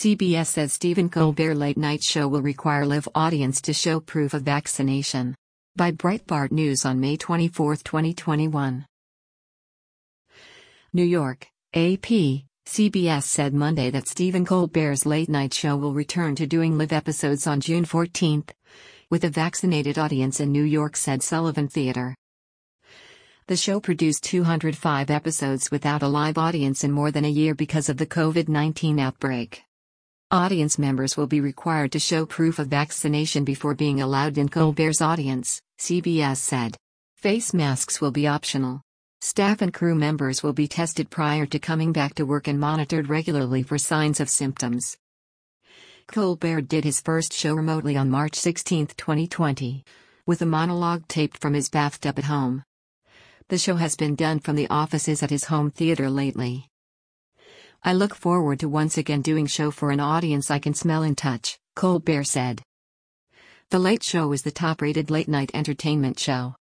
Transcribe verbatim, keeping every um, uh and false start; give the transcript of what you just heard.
C B S says Stephen Colbert Late Night Show will require live audience to show proof of vaccination. By Breitbart News on May twenty-fourth, twenty twenty-one. New York, A P, C B S said Monday that Stephen Colbert's Late Night Show will return to doing live episodes on June fourteenth, with a vaccinated audience in New York, said Sullivan Theatre. The show produced two hundred five episodes without a live audience in more than a year because of the COVID nineteen outbreak. Audience members will be required to show proof of vaccination before being allowed in Colbert's audience, C B S said. Face masks will be optional. Staff and crew members will be tested prior to coming back to work and monitored regularly for signs of symptoms. Colbert did his first show remotely on March sixteenth, twenty twenty, with a monologue taped from his bathtub at home. The show has been done from the offices at his home theater lately. I look forward to once again doing show for an audience I can smell and touch, Colbert said. The Late Show is the top-rated late-night entertainment show.